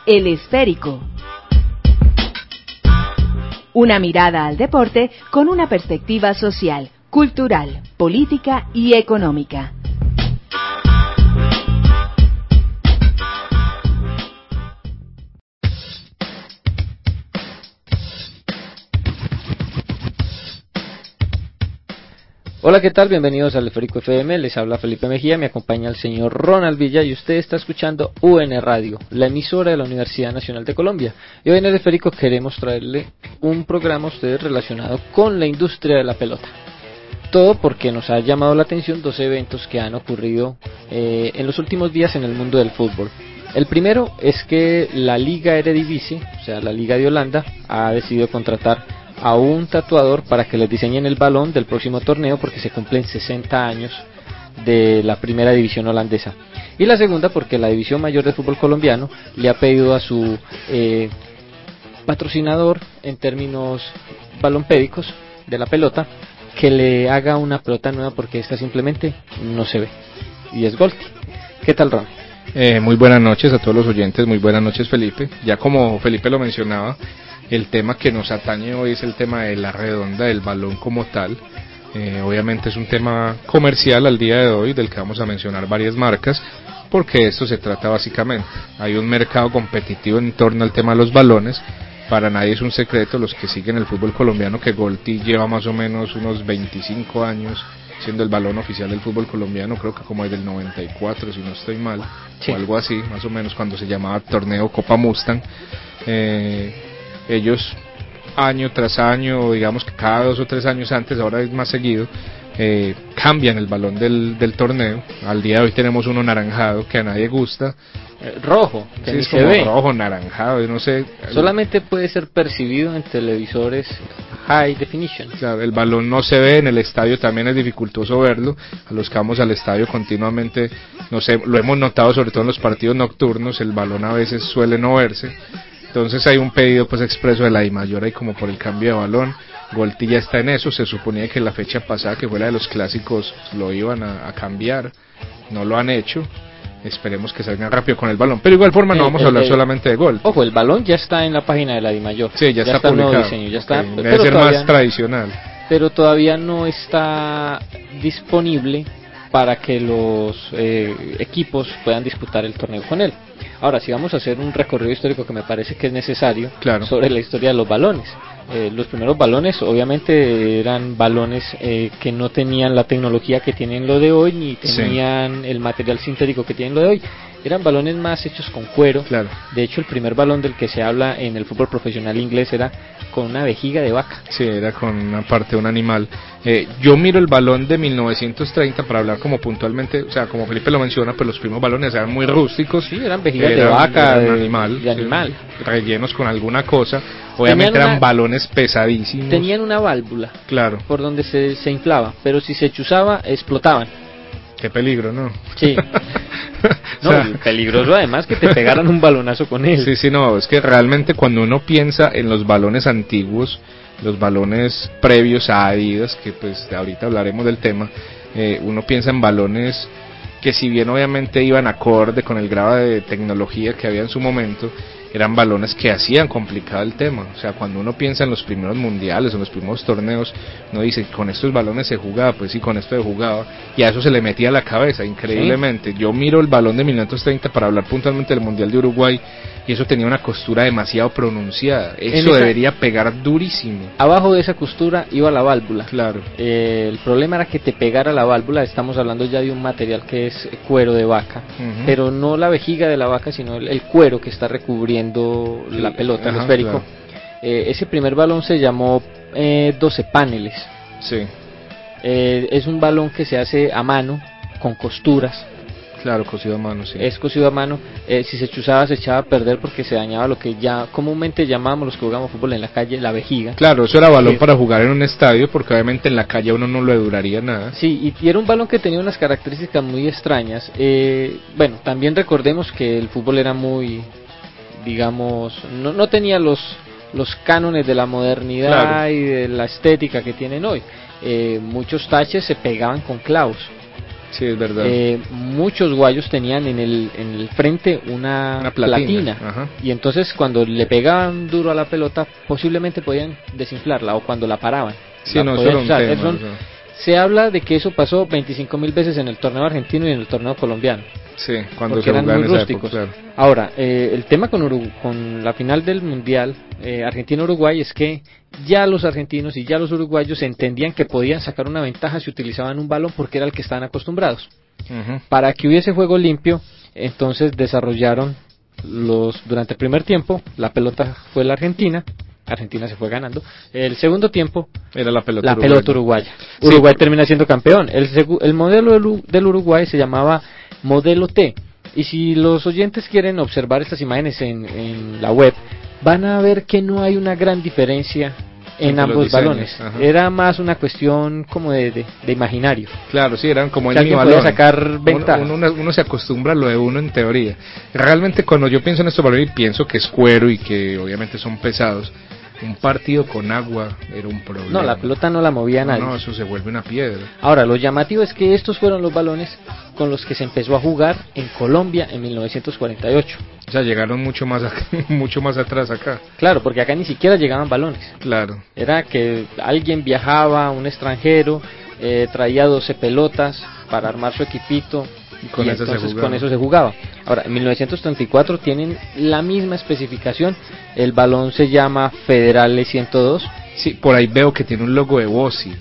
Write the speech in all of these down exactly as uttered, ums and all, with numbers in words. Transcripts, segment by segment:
El Esférico. Una mirada al deporte con una perspectiva social, cultural, política y económica. Hola, ¿qué tal? Bienvenidos al Esférico F M, les habla Felipe Mejía, me acompaña el señor Ronald Villa y usted está escuchando U N Radio, la emisora de la Universidad Nacional de Colombia. Y hoy en el Esférico queremos traerle un programa a ustedes relacionado con la industria de la pelota. Todo porque nos ha llamado la atención dos eventos que han ocurrido eh, en los últimos días en el mundo del fútbol. El primero es que la Liga Eredivisie, o sea la Liga de Holanda, ha decidido contratar a un tatuador para que les diseñen el balón del próximo torneo porque se cumplen sesenta años de la primera división holandesa. Y la segunda porque la división mayor de fútbol colombiano le ha pedido a su eh, patrocinador en términos balompédicos de la pelota que le haga una pelota nueva porque esta simplemente no se ve, y es Golti. ¿Qué tal, Ron? Eh, muy buenas noches a todos los oyentes, muy buenas noches, Felipe. Ya como Felipe lo mencionaba, el tema que nos atañe hoy es el tema de la redonda del balón como tal. Eh, obviamente es un tema comercial al día de hoy, del que vamos a mencionar varias marcas, porque esto se trata básicamente. Hay un mercado competitivo en torno al tema de los balones. Para nadie es un secreto, los que siguen el fútbol colombiano, que Golti lleva más o menos unos veinticinco años siendo el balón oficial del fútbol colombiano, creo que como desde el noventa y cuatro, si no estoy mal, sí, o algo así, más o menos, cuando se llamaba torneo Copa Mustang. Eh, ellos año tras año, digamos que cada dos o tres años antes, ahora es más seguido, eh, cambian el balón del, del torneo. Al día de hoy tenemos uno naranjado que a nadie gusta, eh, rojo, que sí, ni es se como ve. rojo, naranjado, yo no sé. Solamente puede ser percibido en televisores high definition. Claro, el balón no se ve, en el estadio también es dificultoso verlo. A los que vamos al estadio continuamente, no sé, lo hemos notado sobre todo en los partidos nocturnos, el balón a veces suele no verse. Entonces hay un pedido pues expreso de la DIMAYOR ahí como por el cambio de balón. Golti ya está en eso, se suponía que la fecha pasada, que fue la de los clásicos, lo iban a, a cambiar, no lo han hecho. Esperemos que salgan rápido con el balón, pero igual forma no vamos a hablar solamente de Golti. Ojo, el balón ya está en la página de la DIMAYOR. Sí, ya, ya está, está publicado. Nuevo diseño, ya está, okay, pero debe ser todavía, más tradicional. Pero todavía no está disponible para que los eh, equipos puedan disputar el torneo con él. Ahora, si vamos a hacer un recorrido histórico que me parece que es necesario, claro, sobre la historia de los balones. Eh, los primeros balones obviamente eran balones eh, que no tenían la tecnología que tienen lo de hoy, ni tenían sí. el material sintético que tienen lo de hoy. Eran balones más hechos con cuero. Claro. De hecho, el primer balón del que se habla en el fútbol profesional inglés era con una vejiga de vaca. Sí, era con una parte de un animal. Eh, yo miro el balón de mil novecientos treinta para hablar como puntualmente, o sea, como Felipe lo menciona, pues los primeros balones eran muy rústicos. Sí, eran vejigas eran, de vaca, eran de animal, de animal. Sí, rellenos con alguna cosa. Obviamente tenían eran una, balones pesadísimos. Tenían una válvula, claro, por donde se, se inflaba, pero si se chuzaba, explotaban. Qué peligro, ¿no? Sí. No, o sea, peligroso además que te pegaran un balonazo con él. Sí, sí, no, es que realmente cuando uno piensa en los balones antiguos, los balones previos a Adidas, que pues ahorita hablaremos del tema, eh, uno piensa en balones que si bien obviamente iban acorde con el grado de tecnología que había en su momento, eran balones que hacían complicado el tema. O sea, cuando uno piensa en los primeros mundiales o en los primeros torneos, uno dice, con estos balones se jugaba, pues sí, con esto se jugaba, y a eso se le metía a la cabeza, increíblemente. ¿Sí? Yo miro el balón de mil novecientos treinta para hablar puntualmente del Mundial de Uruguay, y eso tenía una costura demasiado pronunciada, eso esa, debería pegar durísimo. Abajo de esa costura iba la válvula. Claro. Eh, el problema era que te pegara la válvula, estamos hablando ya de un material que es cuero de vaca, uh-huh. pero no la vejiga de la vaca, sino el, el cuero que está recubriendo la pelota, el Ajá, esférico. claro. Eh, ese primer balón se llamó eh, doce paneles. Sí. Eh, es un balón que se hace a mano, con costuras. Claro, cosido a mano, sí. Es cosido a mano. Eh, si se chuzaba, se echaba a perder porque se dañaba lo que ya comúnmente llamábamos los que jugamos fútbol en la calle, la vejiga. Claro, eso era balón sí. para jugar en un estadio, porque obviamente en la calle a uno no le duraría nada. Sí, y, y era un balón que tenía unas características muy extrañas. Eh, bueno, también recordemos que el fútbol era muy, digamos, no, no tenía los, los cánones de la modernidad claro. y de la estética que tienen hoy. Eh, muchos taches se pegaban con clavos. Sí, es verdad. Eh, muchos guayos tenían en el, en el frente una, una platina, platina y entonces cuando le pegaban duro a la pelota posiblemente podían desinflarla o cuando la paraban. Sí, la no, podían eso era un usar. tema, Son, eso. Se habla de que eso pasó veinticinco mil veces en el torneo argentino y en el torneo colombiano. Sí, cuando porque se eran muy rústicos. Época, claro. Ahora, eh, el tema con, Urugu- con la final del Mundial eh, Argentina-Uruguay es que ya los argentinos y ya los uruguayos entendían que podían sacar una ventaja si utilizaban un balón porque era el que estaban acostumbrados. Uh-huh. Para que hubiese juego limpio, entonces desarrollaron los durante el primer tiempo, la pelota fue la Argentina, Argentina se fue ganando. El segundo tiempo era la pelota la uruguaya. pelota uruguaya. Sí, Uruguay por... termina siendo campeón. El, segu- el modelo del, del Uruguay se llamaba modelo T. Y si los oyentes quieren observar estas imágenes en, en la web, van a ver que no hay una gran diferencia en Entre ambos balones. Ajá. Era más una cuestión como de, de, de imaginario. Claro, sí, eran como o el sea, mismo balón. balón. Sacar ventaja. Uno, uno, uno se acostumbra a lo de uno en teoría. Realmente cuando yo pienso en estos balones, pienso que es cuero y que obviamente son pesados. Un partido con agua era un problema. No, la pelota no la movía no, nadie. No, eso se vuelve una piedra. Ahora, lo llamativo es que estos fueron los balones con los que se empezó a jugar en Colombia en mil novecientos cuarenta y ocho. O sea, llegaron mucho más acá, mucho más atrás acá. Claro, porque acá ni siquiera llegaban balones. Claro. Era que alguien viajaba, un extranjero, eh, traía doce pelotas para armar su equipito. Y, con, y eso entonces se con eso se jugaba. Ahora, en mil novecientos treinta y cuatro tienen la misma especificación. El balón se llama Federale ciento dos. Sí, por ahí veo que tiene un logo de Bossi.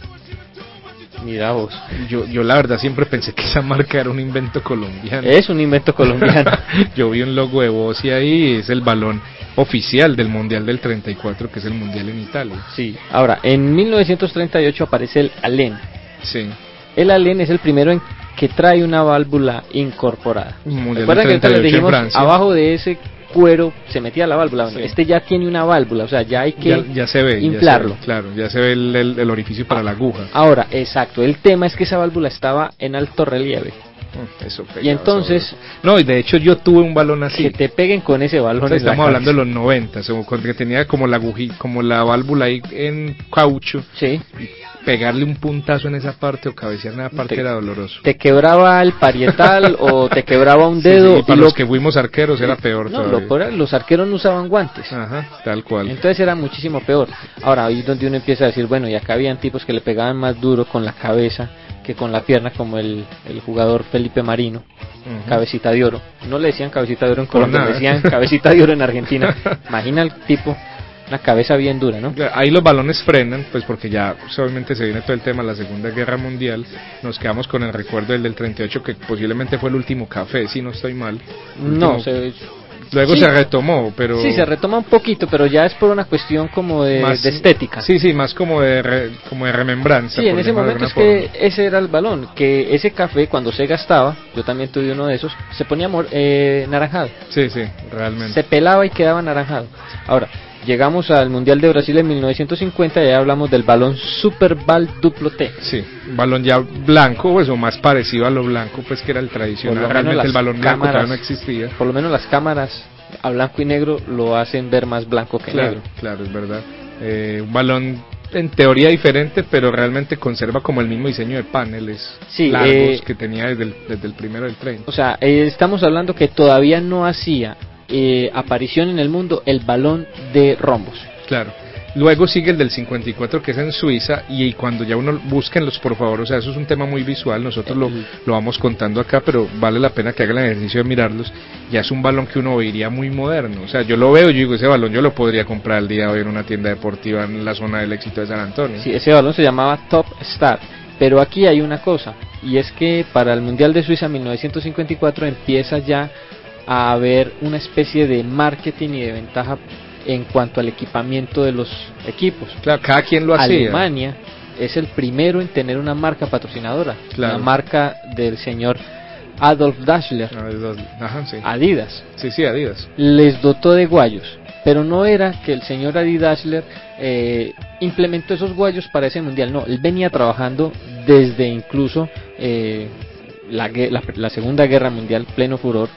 Mira vos. Yo, yo la verdad siempre pensé que esa marca era un invento colombiano. Es un invento colombiano. Yo vi un logo de Bossi ahí, es el balón oficial del Mundial del treinta y cuatro, que es el Mundial en Italia. Sí. Ahora, en mil novecientos treinta y ocho aparece el Alén. Sí. El Alén es el primero en que trae una válvula incorporada. ¿Recuerdan que ahorita les dijimos abajo de ese cuero se metía la válvula? Bueno, sí. Este ya tiene una válvula, o sea, ya hay que ya, ya se ve, inflarlo. Ya se ve, claro, ya se ve el, el, el orificio para ah, la aguja. Ahora, exacto, el tema es que esa válvula estaba en alto relieve. Eso y entonces sobre... no, y de hecho yo tuve un balón así. Que te peguen con ese balón. O sea, estamos hablando de los noventa, que tenía como la agujita, como la válvula ahí en caucho. Sí. Pegarle un puntazo en esa parte o cabecear en esa parte te, era doloroso. Te quebraba el parietal o te quebraba un dedo. Sí, sí, y para y los lo... que fuimos arqueros era peor no, todavía. Lo, los arqueros no usaban guantes. Ajá, tal cual. Entonces era muchísimo peor. Ahora, ahí es donde uno empieza a decir, bueno, y acá habían tipos que le pegaban más duro con la cabeza que con la pierna, como el, el jugador Felipe Marino, uh-huh. Cabecita de oro. No le decían cabecita de oro en Colombia, le decían cabecita de oro en Argentina. Imagina el tipo, una cabeza bien dura, ¿no? Ahí los balones frenan, pues porque ya obviamente se viene todo el tema de la Segunda Guerra Mundial. Nos quedamos con el recuerdo del del treinta y ocho, que posiblemente fue el último café, si no estoy mal. No, último... se... Luego sí, se retomó, pero... Sí, se retoma un poquito, pero ya es por una cuestión como de, más, de estética. Sí, sí, más como de, re, como de remembranza. Sí, en ese momento es forma. Que ese era el balón, que ese café cuando se gastaba, yo también tuve uno de esos, se ponía mor, eh, naranjado. Sí, sí, realmente. Se pelaba y quedaba naranjado. Ahora, llegamos al Mundial de Brasil en mil novecientos cincuenta y ya hablamos del balón Superbal Duplo T. Sí, un balón ya blanco, pues, o más parecido a lo blanco, pues que era el tradicional. Realmente el balón blanco todavía no existía. Por lo menos las cámaras a blanco y negro lo hacen ver más blanco que claro, negro. Claro, es verdad. Eh, un balón en teoría diferente, pero realmente conserva como el mismo diseño de paneles sí, largos eh, que tenía desde el, desde el primero del tren. O sea, eh, estamos hablando que todavía no hacía eh, aparición en el mundo el balón de rombos. Claro. Luego sigue el del cincuenta y cuatro, que es en Suiza, y cuando ya uno búsquenlos por favor, o sea, eso es un tema muy visual, nosotros lo, lo vamos contando acá, pero vale la pena que hagan el ejercicio de mirarlos. Ya es un balón que uno vería muy moderno, o sea, yo lo veo, yo digo, ese balón yo lo podría comprar el día de hoy en una tienda deportiva en la zona del Éxito de San Antonio. Sí, ese balón se llamaba Top Star, pero aquí hay una cosa, y es que para el Mundial de Suiza mil novecientos cincuenta y cuatro empieza ya a haber una especie de marketing y de ventaja en cuanto al equipamiento de los equipos. Claro, cada quien lo hacía. Alemania es el primero en tener una marca patrocinadora, claro. La marca del señor Adolf Dassler, Ajá, sí. Adidas. Sí, sí, Adidas. Les dotó de guayos, pero no era que el señor Adi Dassler eh, implementó esos guayos para ese mundial, no, él venía trabajando desde incluso eh, la, la, la Segunda Guerra Mundial, pleno furor,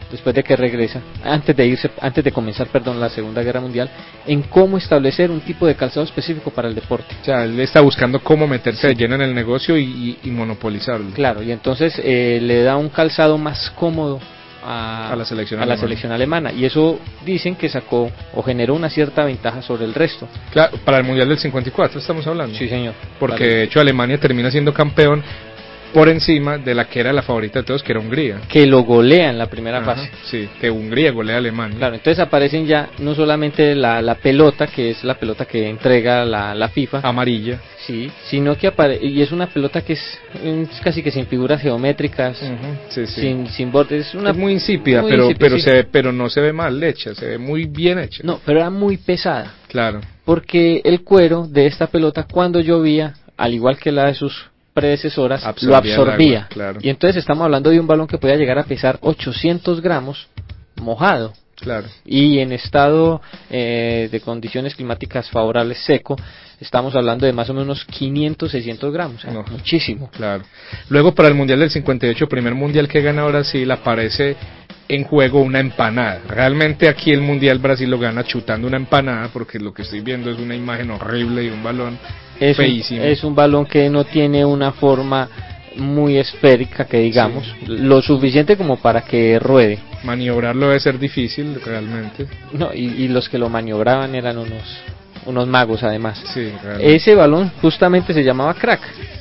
después de que regresa, antes de irse, antes de comenzar, perdón, la Segunda Guerra Mundial, en cómo establecer un tipo de calzado específico para el deporte. O sea, él está buscando cómo meterse de lleno en el negocio y, y, y monopolizarlo. Claro, y entonces eh, le da un calzado más cómodo a, a la selección a alemana. la selección alemana, y eso dicen que sacó o generó una cierta ventaja sobre el resto. Claro, para el Mundial del cincuenta y cuatro estamos hablando. Sí, señor. Porque Claro. de hecho Alemania termina siendo campeón por encima de la que era la favorita de todos, que era Hungría. Que lo golea en la primera Ajá, fase. sí, que Hungría golea a Alemania. Claro, entonces aparecen ya no solamente la, la pelota, que es la pelota que entrega la, la FIFA, Amarilla. sí, sino que aparece, y es una pelota que es, es casi que sin figuras geométricas, Uh-huh, sí, sí. sin, sin bordes, es una Es muy insípida, muy pero insípida, pero sí. se ve, pero no se ve mal hecha, se ve muy bien hecha. No, pero era muy pesada, Claro. porque el cuero de esta pelota cuando llovía, al igual que la de sus predecesoras, Absorbía lo absorbía. el agua, claro. Y entonces estamos hablando de un balón que podía llegar a pesar ochocientos gramos mojado. Claro. Y en estado eh, de condiciones climáticas favorables seco, estamos hablando de más o menos quinientos, seiscientos gramos, ¿eh? No. Muchísimo. Claro. Luego para el Mundial del cincuenta y ocho, primer Mundial que gana Brasil, aparece en juego una empanada. Realmente aquí el Mundial Brasil lo gana chutando una empanada, porque lo que estoy viendo es una imagen horrible de un balón Es feísimo. un, es un balón que no tiene una forma muy esférica, que digamos, Sí. lo suficiente como para que ruede. Maniobrarlo debe ser difícil, realmente. No, y, y los que lo maniobraban eran unos unos magos además. Sí, realmente. Ese balón justamente se llamaba crack.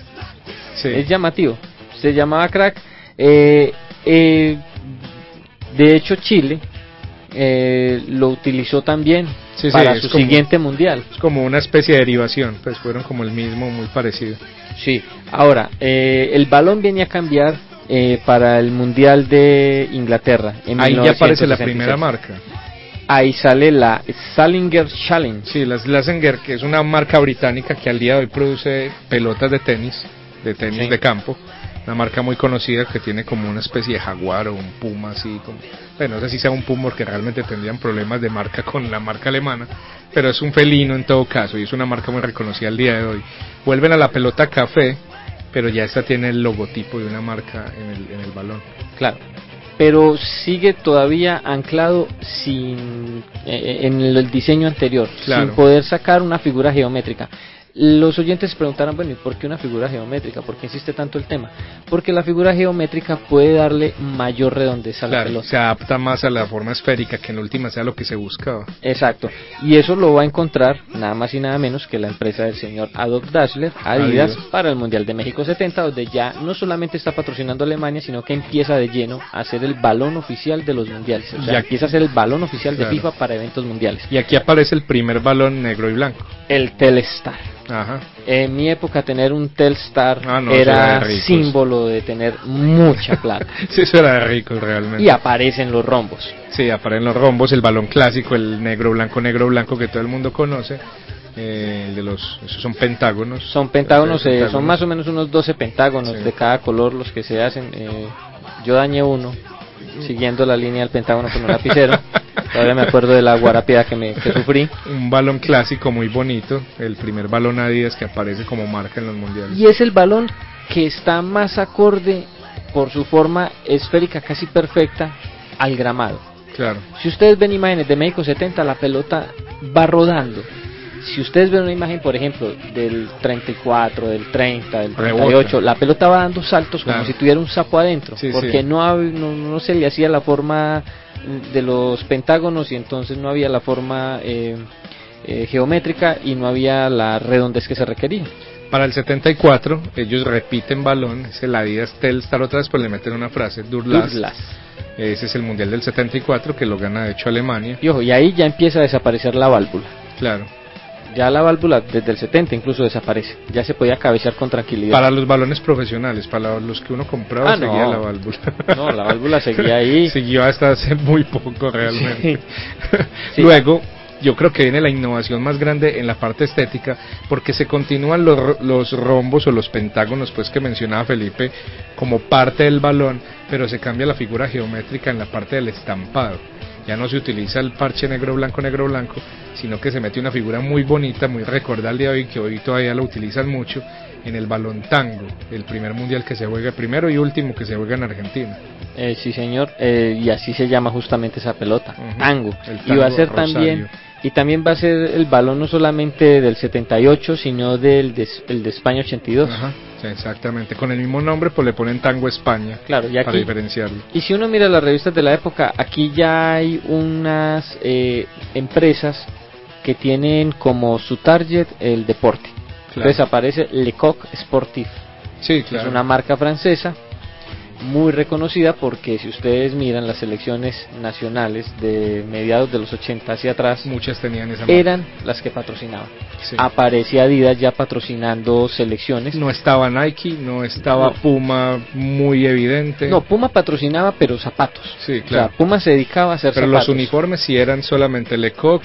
Sí. Es llamativo, se llamaba crack. eh, eh, de hecho Chile eh, lo utilizó también Sí, sí, para es su como- siguiente mundial. Es como una especie de derivación, pues fueron como el mismo, muy parecido. Sí, ahora eh, el balón viene a cambiar eh, para el mundial de Inglaterra en Ahí ya aparece la mil novecientos sesenta y seis. primera marca. Ahí sale la Salinger Challenge. Sí, la Slazenger, que es una marca británica que al día de hoy produce pelotas de tenis, de tenis Sí. de campo. Una marca muy conocida que tiene como una especie de jaguar o un puma así. Como, bueno, no sé si sea un puma porque realmente tendrían problemas de marca con la marca alemana, pero es un felino en todo caso y es una marca muy reconocida al día de hoy. Vuelven a la pelota café, pero ya esta tiene el logotipo de una marca en el, en el balón. Claro, pero sigue todavía anclado sin eh, en el diseño anterior, Claro. sin poder sacar una figura geométrica. Los oyentes se preguntarán, bueno, ¿y por qué una figura geométrica? ¿Por qué insiste tanto el tema? Porque la figura geométrica puede darle mayor redondez a la Claro, pelota. se adapta más a la forma esférica, que en última sea lo que se buscaba. Exacto, y eso lo va a encontrar nada más y nada menos que la empresa del señor Adolf Dassler, Adidas, Adidas. para el Mundial de México setenta, donde ya no solamente está patrocinando a Alemania, sino que empieza de lleno a ser el balón oficial de los mundiales, o sea, Ya- empieza a ser el balón oficial Claro. de FIFA para eventos mundiales. Y aquí aparece el primer balón negro y blanco. El Telstar. Ajá. En mi época tener un Telstar Ah, no, eso era era de ricos. símbolo de tener mucha plata. Sí, eso era rico realmente. Y aparecen los rombos. Sí, aparecen los rombos, el balón clásico, el negro, blanco, negro, blanco que todo el mundo conoce. Eh, el de los, esos son pentágonos. Son pentágonos, Sí, eh, pentágonos. son más o menos unos doce pentágonos Sí. de cada color los que se hacen. eh, yo dañé uno, siguiendo la línea del pentágono con un lapicero. Todavía me acuerdo de la guarapía que me que sufrí. Un balón clásico muy bonito, el primer balón Adidas que aparece como marca en los mundiales. Y es el balón que está más acorde por su forma esférica casi perfecta al gramado. Claro. Si ustedes ven imágenes de México setenta, la pelota va rodando. Si ustedes ven una imagen, por ejemplo, del treinta y cuatro, del treinta, del treinta y ocho, Rebota. la pelota va dando saltos como Claro. si tuviera un sapo adentro, Sí, porque sí. No, hab- no no se le hacía la forma de los pentágonos y entonces no había la forma eh, eh, geométrica y no había la redondez que se requería. Para el setenta y cuatro, ellos repiten balón, es el Adidas Telstar otra vez, pues le meten una frase, Durlas. Durlas. Ese es el mundial del setenta y cuatro que lo gana de hecho Alemania. Y ojo, y ahí ya empieza a desaparecer la válvula. Claro. Ya la válvula desde el setenta incluso desaparece. Ya se podía cabecear con tranquilidad. Para los balones profesionales, para los que uno compraba, Ah, no. seguía la válvula. No, la válvula seguía ahí. Siguió hasta hace muy poco realmente. Sí. Sí. Luego, yo creo que viene la innovación más grande en la parte estética, porque se continúan los, los rombos o los pentágonos, pues que mencionaba Felipe, como parte del balón, pero se cambia la figura geométrica en la parte del estampado. Ya no se utiliza el parche negro, blanco, negro, blanco, sino que se mete una figura muy bonita, muy recordada al día de hoy, que hoy todavía lo utilizan mucho, en el balón tango, el primer mundial que se juega, primero y último que se juega en Argentina. Eh, sí señor, eh, y así se llama justamente esa pelota, uh-huh. tango. El tango y va a ser Rosario. también, y también va a ser el balón no solamente del setenta y ocho, sino del de, el de España ochenta y dos. Ajá, sí, exactamente, con el mismo nombre pues le ponen Tango España, claro, y aquí, para diferenciarlo. Y si uno mira las revistas de la época, aquí ya hay unas eh, empresas que tienen como su target el deporte. Claro. Entonces aparece Lecoq Sportif, sí, claro. Es una marca francesa muy reconocida porque si ustedes miran las selecciones nacionales de mediados de los ochenta hacia atrás, muchas tenían esa marca. Eran las que patrocinaban. Sí. Aparecía Adidas ya patrocinando selecciones. No estaba Nike, no estaba no. Puma, muy evidente. No, Puma patrocinaba pero zapatos. Sí, claro. O sea, Puma se dedicaba a hacer pero zapatos. Pero los uniformes sí eran solamente Lecoq,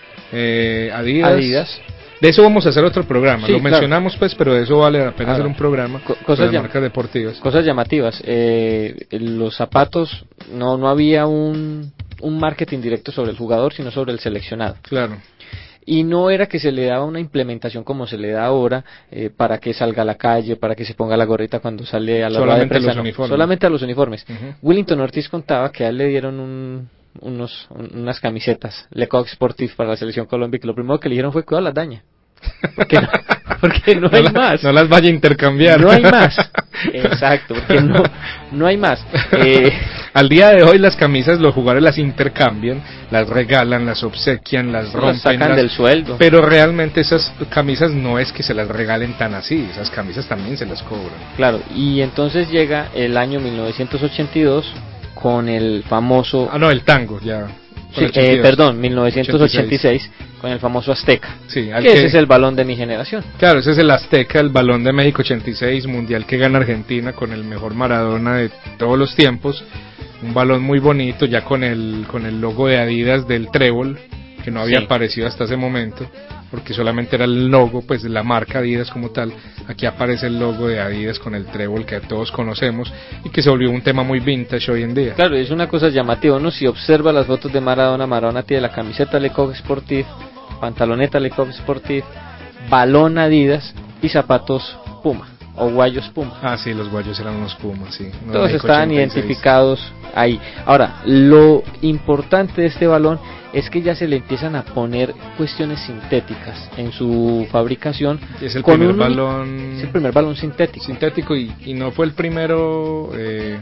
eh, Adidas. Adidas. De eso vamos a hacer otro programa, sí, lo claro. mencionamos pues, pero de eso vale la pena Ahora, hacer un programa co- cosas de marcas deportivas. Cosas llamativas, eh, los zapatos, no no había un, un marketing directo sobre el jugador, sino sobre el seleccionado. Claro. Y no era que se le daba una implementación como se le da ahora, eh, para que salga a la calle, para que se ponga la gorrita cuando sale a la rueda de prensa, los no, uniformes. solamente a los uniformes. Uh-huh. Willington Ortiz contaba que a él le dieron un... unos unas camisetas Lecoq Sportif para la selección Colombia, que lo primero que le dijeron fue cuidado las daña. Porque no, porque no, no hay la, más. No las vaya a intercambiar. No hay más. Exacto, porque no, no hay más. Eh, Al día de hoy las camisas los jugadores las intercambian, las regalan, las obsequian, las rompen, las sacan las, del sueldo. Pero realmente esas camisas no es que se las regalen tan así, esas camisas también se las cobran. Claro, y entonces llega el año mil novecientos ochenta y dos con el famoso... Ah, no, el tango, ya... Sí, eh, perdón, mil novecientos ochenta y seis con el famoso Azteca, sí, que, que ese es el balón de mi generación. Claro, ese es el Azteca, el balón de México ochenta y seis, mundial que gana Argentina con el mejor Maradona de todos los tiempos, un balón muy bonito ya con el con el logo de Adidas del trébol, que no había sí. aparecido hasta ese momento, porque solamente era el logo, pues la marca Adidas como tal. Aquí aparece el logo de Adidas con el trébol que todos conocemos y que se volvió un tema muy vintage hoy en día. Claro, es una cosa llamativa, uno si observa las fotos de Maradona, Maradona tiene la camiseta Lecoq Sportif, pantaloneta Lecoq Sportif, balón Adidas y zapatos Puma o guayos Puma. Ah, sí, los guayos eran unos Puma, sí. No, todos estaban identificados ahí. Ahora, lo importante de este balón es que ya se le empiezan a poner cuestiones sintéticas en su fabricación. Es el con primer un, balón... Es el primer balón sintético. Sintético y, y no fue el primero... Eh,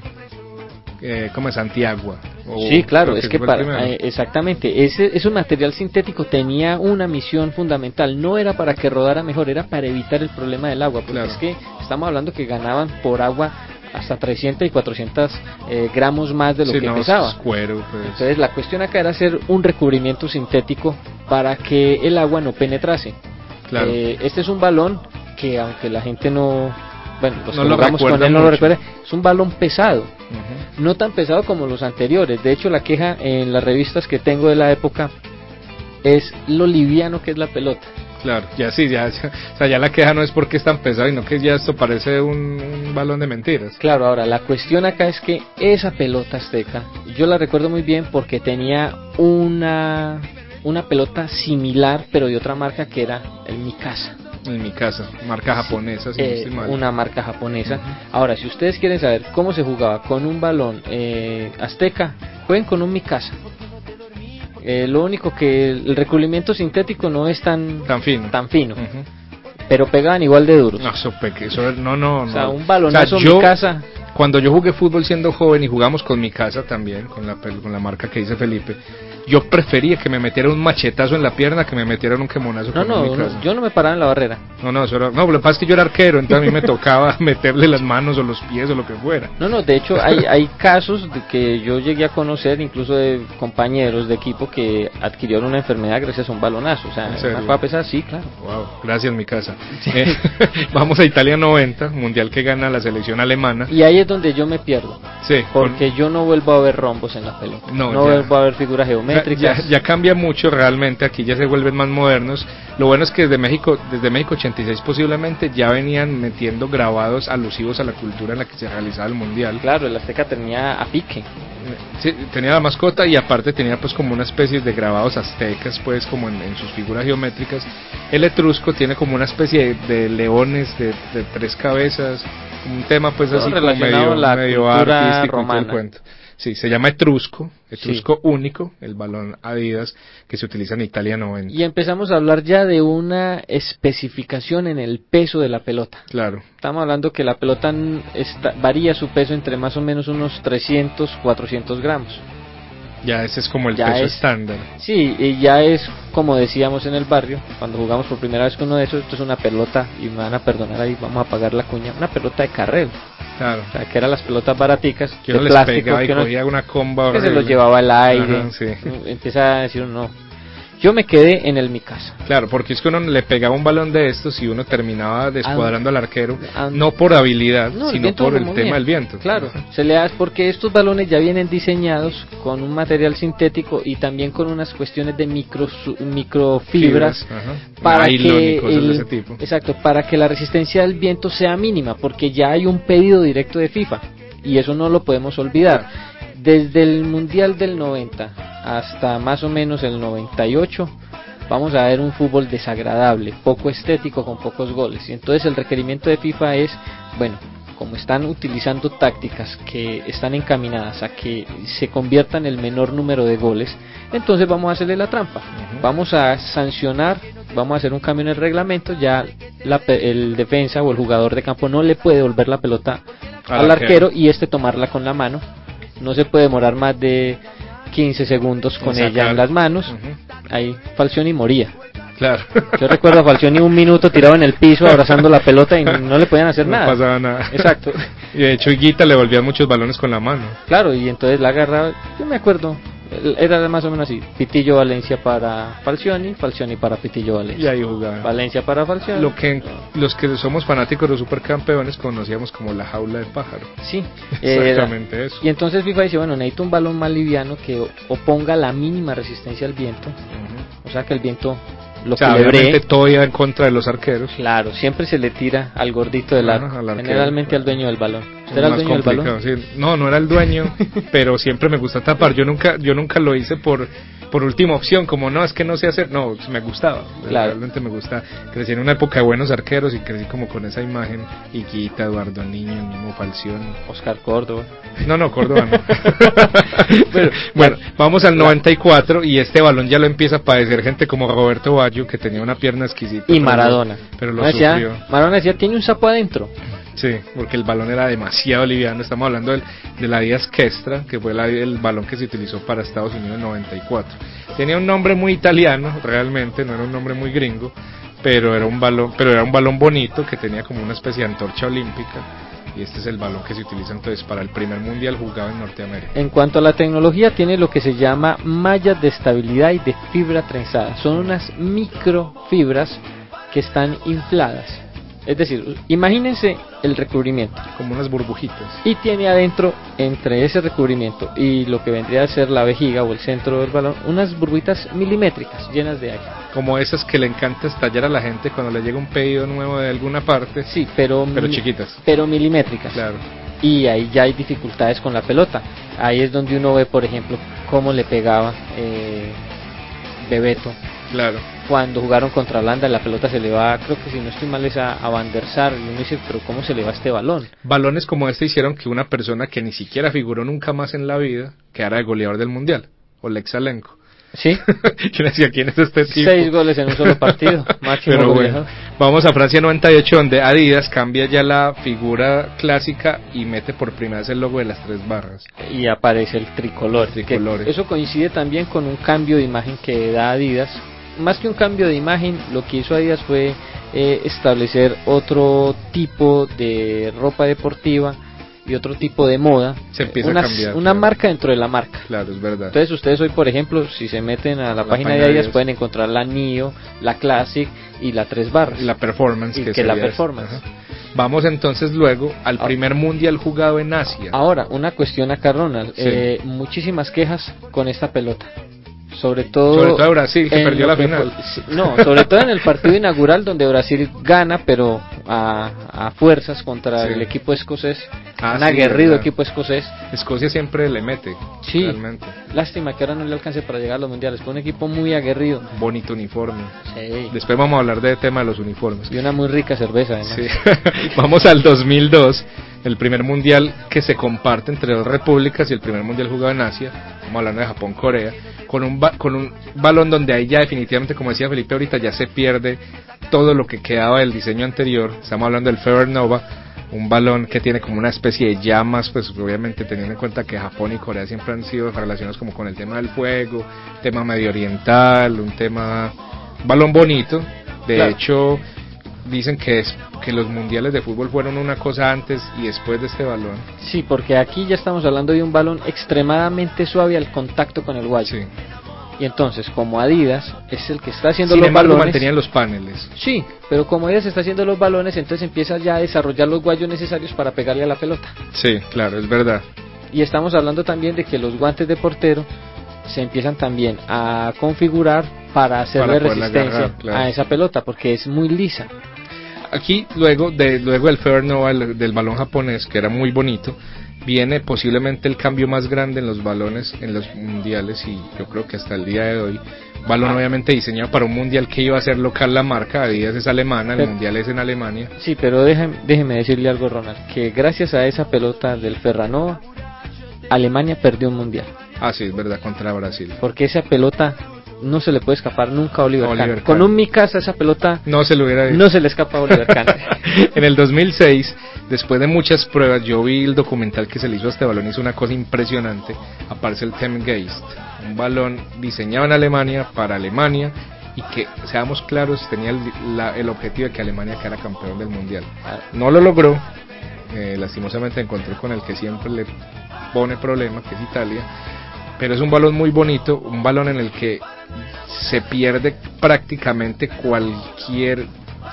eh, como es Antiagua. O, sí, claro, es que, que para, eh, exactamente, ese, ese material sintético tenía una misión fundamental, no era para que rodara mejor, era para evitar el problema del agua, porque claro. es que estamos hablando que ganaban por agua hasta trescientos y cuatrocientos eh, gramos más de lo sí, que no, pesaba. Cuero, pues. Entonces la cuestión acá era hacer un recubrimiento sintético para que el agua no penetrase. Claro. Eh, este es un balón que, aunque la gente no, bueno, los no que lo jugamos con él mucho. no lo recuerda, es un balón pesado. Uh-huh. No tan pesado como los anteriores. De hecho, la queja en las revistas que tengo de la época es lo liviano que es la pelota. Claro, ya sí, ya, ya, o sea, ya la queja no es porque es tan pesado, sino que ya esto parece un, un balón de mentiras. Claro, ahora la cuestión acá es que esa pelota azteca, yo la recuerdo muy bien porque tenía una una pelota similar, pero de otra marca que era el Mikasa. En mi casa, marca japonesa, sí, si eh, no estoy mal. Una marca japonesa. Uh-huh. Ahora, si ustedes quieren saber cómo se jugaba con un balón eh, azteca, jueguen con un Mikasa. Eh, lo único que el recubrimiento sintético no es tan tan fino, tan fino uh-huh. pero pegaban igual de duros. No, eso, peque, eso no, no, no. O sea, un balonazo, o sea, yo, Mikasa. Cuando yo jugué fútbol siendo joven y jugamos con Mikasa también, con la, con la marca que dice Felipe, yo prefería que me metieran un machetazo en la pierna que me metieran un quemonazo no, con no, Mikasa. No, yo no me paraba en la barrera. No, no, eso era, no, lo que pasa es que yo era arquero, entonces a mí me tocaba meterle las manos o los pies o lo que fuera. No, no, de hecho hay hay casos de que yo llegué a conocer, incluso de compañeros de equipo que adquirieron una enfermedad gracias a un balonazo. O sea, una cosa pesada, sí, claro. Wow, gracias Mikasa. Sí. Eh, vamos a Italia noventa, mundial que gana la selección alemana. Y ahí es donde yo me pierdo. Sí. Porque con... yo no vuelvo a ver rombos en la pelota. No, no vuelvo a ver figuras geométricas. geométricas. Ya, ya cambia mucho realmente, aquí ya se vuelven más modernos. Lo bueno es que desde México, desde México ochenta y seis posiblemente ya venían metiendo grabados alusivos a la cultura en la que se realizaba el mundial. Claro, el Azteca tenía a pique. Sí, tenía la mascota y aparte tenía pues como una especie de grabados aztecas pues como en, en sus figuras geométricas. El etrusco tiene como una especie de, de leones de, de tres cabezas, un tema pues todo así como relacionado medio, a la medio cultura artístico y todo el romana. cuento. Sí, se llama etrusco, etrusco Sí. único, el balón Adidas que se utiliza en Italia noventa. Y empezamos a hablar ya de una especificación en el peso de la pelota. Claro. Estamos hablando que la pelota n- está, varía su peso entre más o menos unos trescientos, cuatrocientos gramos. Ya ese es como el Ya peso es- estándar. Sí, y ya es como decíamos en el barrio, cuando jugamos por primera vez con uno de esos, esto es una pelota, y me van a perdonar ahí, vamos a pagar la cuña, una pelota de carrera. Claro. O sea, que eran las pelotas baraticas, Que de uno les plástico, pegaba y que uno- cogía una comba que se horrible. los llevaba al aire. Ajá, sí. Empieza a decir uno, no. Yo me quedé en el mi casa. Claro, porque es que uno le pegaba un balón de estos y uno terminaba descuadrando al arquero, Ah, no por habilidad, No, el sino viento por lo el movía. tema del viento. Claro, se le da porque estos balones ya vienen diseñados con un material sintético y también con unas cuestiones de micro su- microfibras Ajá. para Nylon y que cosas el- de ese tipo. exacto, para que la resistencia del viento sea mínima, porque ya hay un pedido directo de FIFA y eso no lo podemos olvidar. Desde el Mundial del noventa hasta más o menos el noventa y ocho vamos a ver un fútbol desagradable, poco estético, con pocos goles. Y entonces el requerimiento de FIFA es, bueno, como están utilizando tácticas que están encaminadas a que se conviertan el menor número de goles, entonces vamos a hacerle la trampa. Ujú. Vamos a sancionar, vamos a hacer un cambio en el reglamento, ya la pe- el defensa o el jugador de campo no le puede devolver la pelota Al al arquero. arquero y este tomarla con la mano. No se puede demorar más de quince segundos con En ella sacar. en las manos. Ujú. Ahí Falcioni moría. Claro. Yo recuerdo a Falcioni un minuto tirado en el piso abrazando la pelota y no le podían hacer No nada. pasaba nada. Exacto. Y de hecho Higuita le volvía muchos balones con la mano. Claro, y entonces la agarraba, yo me acuerdo, era más o menos así, Pitillo Valencia para Falcioni, Falcioni para Pitillo Y Valencia. ahí jugaba. Valencia para Falcioni. Lo que los que somos fanáticos de los supercampeones conocíamos como la jaula de pájaro. Sí, era- Exactamente eso. Y entonces FIFA dice, bueno, necesito un balón más liviano que o- oponga la mínima resistencia al viento, Ujú. o sea que el viento lo O sea, quiebre. obviamente todo iba en contra de los arqueros. Claro, siempre se le tira al gordito del Ajá, arco, al arquero, generalmente claro. al dueño del balón. Es ¿Usted era el más dueño del balón? complicado, sí. No, no era el dueño, pero siempre me gusta tapar. Yo nunca, yo nunca lo hice por, por última opción, como no, es que no sé hacer. No, me gustaba. Claro. Realmente me gusta. Crecí en una época de buenos arqueros y crecí como con esa imagen. Higuita, Eduardo Niño, el mismo Falcioni. Oscar Córdoba. No, no, Córdoba no. Bueno, bueno, vamos al noventa y cuatro y este balón ya lo empieza a padecer gente como Roberto Baggio, que tenía una pierna exquisita. Y pero- Maradona. Pero lo Decía- sufrió. Maradona decía, tiene un sapo adentro. Sí, porque el balón era demasiado liviano. Estamos hablando del, de la Adidas Kestra, que fue la- el balón que se utilizó para Estados Unidos en noventa y cuatro. Tenía un nombre muy italiano, realmente, no era un nombre muy gringo, pero era un balón, pero era un balón bonito que tenía como una especie de antorcha olímpica. Y este es el balón que se utiliza entonces para el primer mundial jugado en Norteamérica. En cuanto a la tecnología, tiene lo que se llama mallas de estabilidad y de fibra trenzada. Son unas microfibras que están infladas. Es decir, imagínense el recubrimiento. Como unas burbujitas. Y tiene adentro, entre ese recubrimiento y lo que vendría a ser la vejiga o el centro del balón, unas burbujitas milimétricas llenas de aire. Como esas que le encanta estallar a la gente cuando le llega un pedido nuevo de alguna parte. Sí, pero, Pero mi- chiquitas. pero milimétricas. Claro. Y ahí ya hay dificultades con la pelota. Ahí es donde uno ve, por ejemplo, cómo le pegaba eh, Bebeto Claro. cuando jugaron contra Holanda. La pelota se le va, creo que si no estoy mal es a, a Van der Sar, y uno dice, pero ¿cómo se le va este balón? Balones como este hicieron que una persona que ni siquiera figuró nunca más en la vida quedara de goleador del mundial, Oleg Salenko. ¿Sí? Yo decía, ¿quién es este tipo? Seis goles en un solo partido, máximo Pero goleador. bueno, vamos a Francia noventa y ocho, donde Adidas cambia ya la figura clásica y mete por primera vez el logo de las tres barras. Y aparece el tricolor. El tricolor. Que eso coincide también con un cambio de imagen que da Adidas. Más que un cambio de imagen, lo que hizo Adidas fue eh, establecer otro tipo de ropa deportiva y otro tipo de moda. Se empieza una, a cambiar. Una claro. marca dentro de la marca. Claro, es verdad. Entonces ustedes hoy, por ejemplo, si se meten a la, La página página de Adidas, de Adidas. pueden encontrar la Neo, la Classic y la tres barras. Y la performance. Y que que la sería performance. esta. Ajá. Vamos entonces luego al Ah. primer mundial jugado en Asia. Ahora, una cuestión acá, Ronald. Sí. Eh, muchísimas quejas con esta pelota. Sobre todo, sobre todo Brasil, que perdió la que final. Fue, no, sobre todo en el partido inaugural donde Brasil gana, pero a, a fuerzas contra sí. el equipo escocés, ah, un aguerrido sí, equipo escocés. Escocia siempre le mete. Sí, realmente. Lástima que ahora no le alcance para llegar a los mundiales, fue un equipo muy aguerrido. Bonito uniforme. Sí. Después vamos a hablar del tema de los uniformes. Y una muy rica cerveza, además. Sí. Vamos al dos mil dos, el primer mundial que se comparte entre dos repúblicas y el primer mundial jugado en Asia. Estamos hablando de Japón-Corea. Con un, ba- con un balón donde ahí ya definitivamente, como decía Felipe ahorita, ya se pierde todo lo que quedaba del diseño anterior. Estamos hablando del Fever Nova, un balón que tiene como una especie de llamas, pues obviamente teniendo en cuenta que Japón y Corea siempre han sido relacionados como con el tema del fuego, tema medio oriental, un tema, un balón bonito. De claro. hecho, dicen que es que los mundiales de fútbol fueron una cosa antes y después de este balón. Sí, porque aquí ya estamos hablando de un balón extremadamente suave al contacto con el guayo. Sí. Y entonces, como Adidas es el que está haciendo Sin los embargo, balones, mantenían los paneles. Sí, pero como Adidas está haciendo los balones, entonces empieza ya a desarrollar los guayos necesarios para pegarle a la pelota. Sí, claro, es verdad. Y estamos hablando también de que los guantes de portero se empiezan también a configurar para hacerle para resistencia agarrar, claro. a esa pelota, porque es muy lisa. Aquí, luego de luego el Fever Nova, el, del balón japonés, que era muy bonito, viene posiblemente el cambio más grande en los balones en los mundiales, y yo creo que hasta el día de hoy, balón ah. obviamente diseñado para un mundial que iba a ser local la marca, Adidas es alemana, el pero, mundial es en Alemania. Sí, pero déjeme, déjeme decirle algo, Ronald, que gracias a esa pelota del Ferranova, Alemania perdió un mundial. Ah, sí, es verdad, contra Brasil. Porque esa pelota no se le puede escapar nunca a Oliver, Oliver Kahn. Kahn. Con un Mikasa esa pelota no se le hubiera no se le escapa a Oliver Kahn. En el dos mil seis, después de muchas pruebas, yo vi el documental que se le hizo a este balón, hizo una cosa impresionante. Aparece el Temgeist, un balón diseñado en Alemania para Alemania y que, seamos claros, tenía el, la, el objetivo de que Alemania quedara campeón del mundial. No lo logró, eh, lastimosamente encontré con el que siempre le pone problema, que es Italia. Pero es un balón muy bonito, un balón en el que se pierde prácticamente cualquier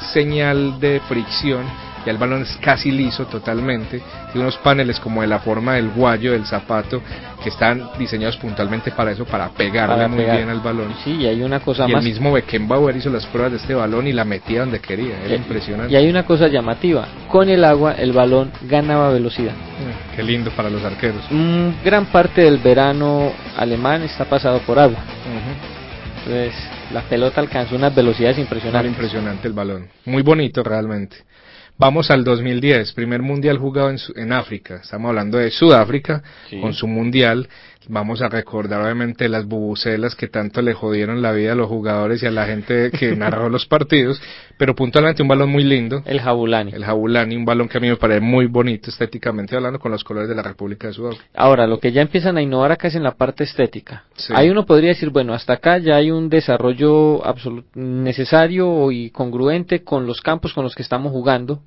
señal de fricción, ya el balón es casi liso totalmente, tiene unos paneles como de la forma del guayo, del zapato, que están diseñados puntualmente para eso, para pegarle para muy pegar. bien al balón. Sí, y hay una cosa y más. Y el mismo Beckenbauer hizo las pruebas de este balón y la metía donde quería, era y, impresionante. Y hay una cosa llamativa, con el agua el balón ganaba velocidad. Mm, qué lindo para los arqueros. Mm, gran parte del verano alemán está pasado por agua. Uh-huh. Entonces, la pelota alcanzó unas velocidades impresionantes. Muy impresionante el balón, muy bonito realmente. Vamos al dos mil diez, primer mundial jugado en, en África. Estamos hablando de Sudáfrica, sí. con su mundial. Vamos a recordar obviamente las bubucelas que tanto le jodieron la vida a los jugadores y a la gente que narró los partidos, pero puntualmente un balón muy lindo. El Jabulani. El Jabulani, un balón que a mí me parece muy bonito estéticamente hablando, con los colores de la República de Sudáfrica. Ahora, lo que ya empiezan a innovar acá es en la parte estética. Sí. Ahí uno podría decir, bueno, hasta acá ya hay un desarrollo absolut- necesario y congruente con los campos con los que estamos jugando,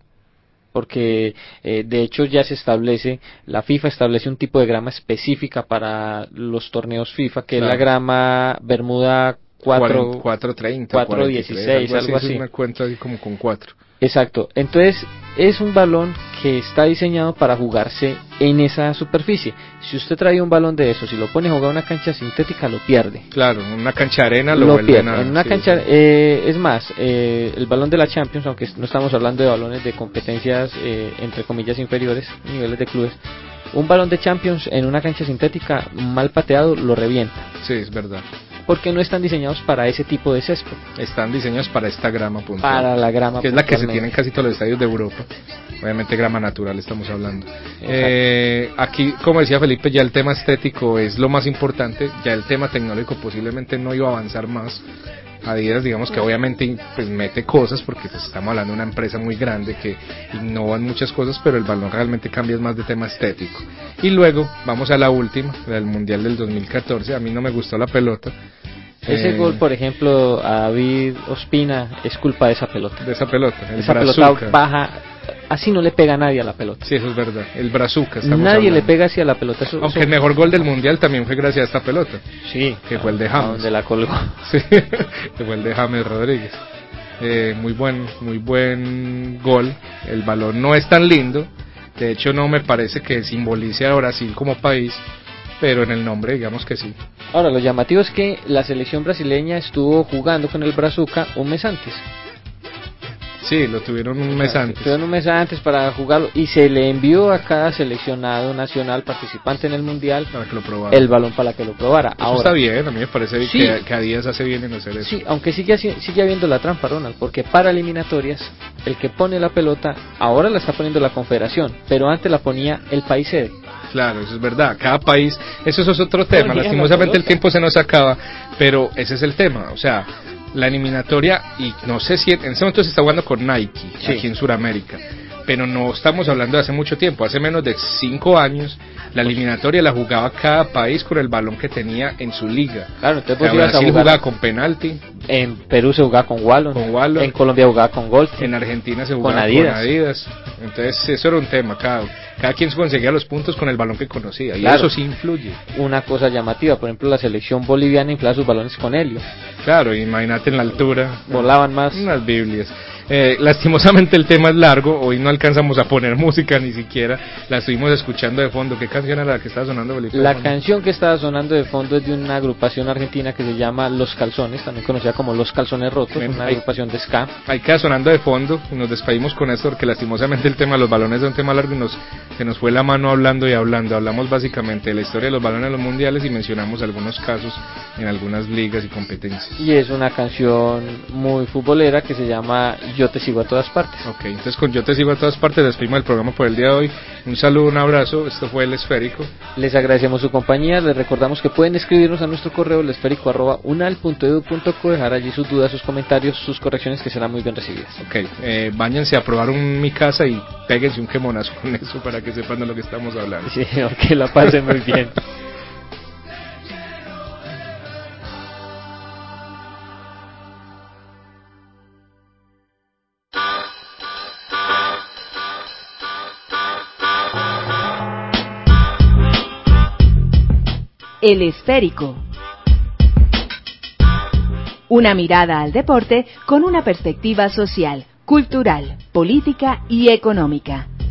porque eh, de hecho ya se establece, la FIFA establece un tipo de grama específica para los torneos FIFA, que claro. es la grama Bermuda cuatro treinta, cuatro dieciséis, algo así. Es una cuenta así como con cuatro. Exacto, entonces es un balón que está diseñado para jugarse en esa superficie. Si usted trae un balón de esos y lo pone a jugar en una cancha sintética, lo pierde. Claro, en una cancha de arena lo, lo vuelve pierde. Nada, en una sí, cancha, sí. Eh, es más, eh, el balón de la Champions, aunque no estamos hablando de balones de competencias eh, entre comillas inferiores, niveles de clubes, un balón de Champions en una cancha sintética mal pateado lo revienta. Sí, es verdad. Porque no están diseñados para ese tipo de césped. Están diseñados para esta grama puntual. Para la grama que es la que se tiene en casi todos los estadios de Europa. Obviamente grama natural estamos hablando. Eh, aquí, como decía Felipe, ya el tema estético es lo más importante. Ya el tema tecnológico posiblemente no iba a avanzar más. Adidas, digamos que obviamente pues mete cosas, porque pues, estamos hablando de una empresa muy grande que innova en muchas cosas, pero el balón realmente cambia más de tema estético. Y luego vamos a la última, la del Mundial del dos mil catorce. A mí no me gustó la pelota. Ese eh, gol, por ejemplo, a David Ospina es culpa de esa pelota. De esa pelota. El esa brazuca. pelota baja, así no le pega a nadie a la pelota. Sí, eso es verdad. El brazuca. Nadie hablando. le pega así a la pelota. Eso, Aunque eso... el mejor gol del Mundial también fue gracias a esta pelota. Sí. Que fue el de James. Donde la colgó. Sí, que fue el de James Rodríguez. Eh, muy buen, muy buen gol. El balón no es tan lindo. De hecho, no me parece que simbolice a Brasil como país. pero en el nombre digamos que sí. Ahora, lo llamativo es que la selección brasileña estuvo jugando con el Brazuca un mes antes. Sí, lo tuvieron un mes antes. Tuvieron un mes antes para jugarlo y se le envió a cada seleccionado nacional participante en el mundial para que lo probara. El balón para que lo probara. Eso Ahora, está bien, a mí me parece sí, que, que a Díaz hace bien en hacer eso. Sí, aunque sigue, sigue habiendo la trampa, Ronald, porque para eliminatorias el que pone la pelota ahora la está poniendo la Confederación, pero antes la ponía el país sede. Claro, eso es verdad, cada país, eso, eso es otro tema, lastimosamente el tiempo se nos acaba, pero ese es el tema, o sea, la eliminatoria, y no sé si en ese momento se está jugando con Nike, sí, aquí en Sudamérica, pero no estamos hablando de hace mucho tiempo, hace menos de cinco años, la eliminatoria la jugaba cada país con el balón que tenía en su liga. Claro, entonces vos ibas a jugar, jugaba con penalti, en Perú se jugaba con Wallon, con Wallon, en Colombia jugaba con Golf, en Argentina se jugaba con Adidas. con Adidas, entonces eso era un tema, cada, cada quien conseguía los puntos con el balón que conocía, y claro, eso sí influye. Una cosa llamativa, por ejemplo la selección boliviana inflaba sus balones con helio. Claro, imagínate en la altura, volaban más. Unas Biblias. Eh, lastimosamente el tema es largo, hoy no alcanzamos a poner música ni siquiera, la estuvimos escuchando de fondo. ¿Qué canción era la que estaba sonando, Felipe? La canción que estaba sonando de fondo es de una agrupación argentina que se llama Los Calzones, también conocida como Los Calzones Rotos, Bien, una ahí, agrupación de ska. Ahí queda sonando de fondo y nos despedimos con esto porque lastimosamente el tema de los balones es un tema largo y nos, se nos fue la mano hablando y hablando. Hablamos básicamente de la historia de los balones en los mundiales y mencionamos algunos casos en algunas ligas y competencias. Y es una canción muy futbolera que se llama Yo te sigo a todas partes. Ok, entonces con Yo te sigo a todas partes despedimos el programa por el día de hoy. Un saludo, un abrazo, esto fue El Esférico. Les agradecemos su compañía, les recordamos que pueden escribirnos a nuestro correo elesférico arroba unal punto edu punto co, dejar allí sus dudas, sus comentarios, sus correcciones que serán muy bien recibidas. Ok, eh, váyanse a probar un Mi Casa y péguense un quemonazo con eso para que sepan de lo que estamos hablando. Sí, que la pasen muy bien. El Esférico. Una mirada al deporte con una perspectiva social, cultural, política y económica.